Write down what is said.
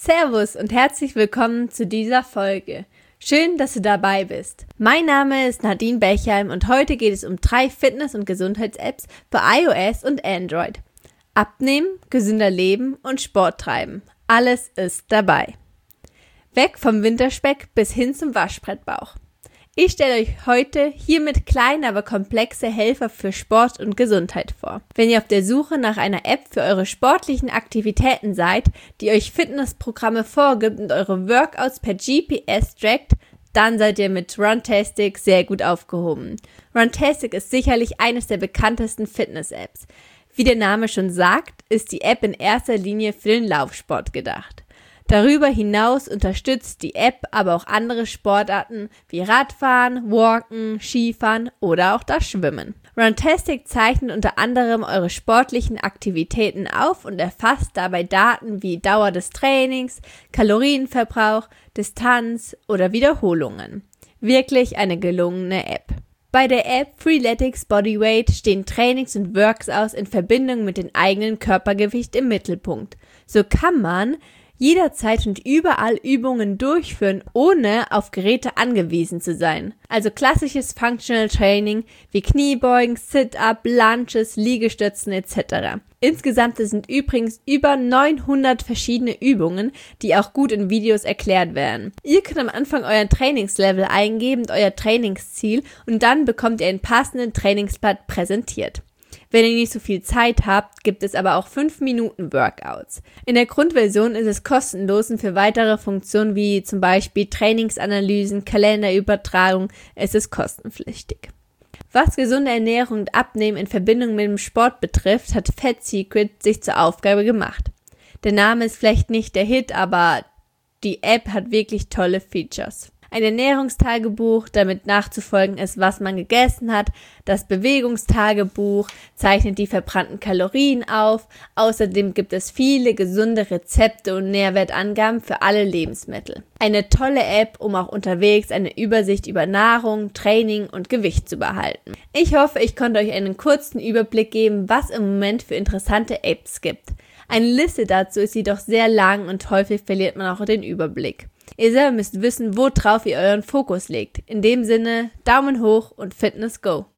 Servus und herzlich willkommen zu dieser Folge. Schön, dass du dabei bist. Mein Name ist Nadine Bechheim und heute geht es um 3 Fitness- und Gesundheits-Apps für iOS und Android. Abnehmen, gesünder leben und Sport treiben. Alles ist dabei. Weg vom Winterspeck bis hin zum Waschbrettbauch. Ich stelle euch heute hiermit kleine, aber komplexe Helfer für Sport und Gesundheit vor. Wenn ihr auf der Suche nach einer App für eure sportlichen Aktivitäten seid, die euch Fitnessprogramme vorgibt und eure Workouts per GPS trackt, dann seid ihr mit Runtastic sehr gut aufgehoben. Runtastic ist sicherlich eines der bekanntesten Fitness-Apps. Wie der Name schon sagt, ist die App in erster Linie für den Laufsport gedacht. Darüber hinaus unterstützt die App aber auch andere Sportarten wie Radfahren, Walken, Skifahren oder auch das Schwimmen. Runtastic zeichnet unter anderem eure sportlichen Aktivitäten auf und erfasst dabei Daten wie Dauer des Trainings, Kalorienverbrauch, Distanz oder Wiederholungen. Wirklich eine gelungene App. Bei der App Freeletics Bodyweight stehen Trainings und Workouts in Verbindung mit dem eigenen Körpergewicht im Mittelpunkt. So kann man jederzeit und überall Übungen durchführen, ohne auf Geräte angewiesen zu sein. Also klassisches Functional Training wie Kniebeugen, Sit-Up, Lunges, Liegestützen etc. Insgesamt sind übrigens über 900 verschiedene Übungen, die auch gut in Videos erklärt werden. Ihr könnt am Anfang euren Trainingslevel eingeben und euer Trainingsziel und dann bekommt ihr einen passenden Trainingsblatt präsentiert. Wenn ihr nicht so viel Zeit habt, gibt es aber auch 5-Minuten-Workouts. In der Grundversion ist es kostenlos und für weitere Funktionen wie zum Beispiel Trainingsanalysen, Kalenderübertragung ist es kostenpflichtig. Was gesunde Ernährung und Abnehmen in Verbindung mit dem Sport betrifft, hat Fat Secret sich zur Aufgabe gemacht. Der Name ist vielleicht nicht der Hit, aber die App hat wirklich tolle Features. Ein Ernährungstagebuch, damit nachzufolgen ist, was man gegessen hat. Das Bewegungstagebuch zeichnet die verbrannten Kalorien auf. Außerdem gibt es viele gesunde Rezepte und Nährwertangaben für alle Lebensmittel. Eine tolle App, um auch unterwegs eine Übersicht über Nahrung, Training und Gewicht zu behalten. Ich hoffe, ich konnte euch einen kurzen Überblick geben, was im Moment für interessante Apps gibt. Eine Liste dazu ist jedoch sehr lang und häufig verliert man auch den Überblick. Ihr selber müsst wissen, worauf ihr euren Fokus legt. In dem Sinne, Daumen hoch und Fitness go!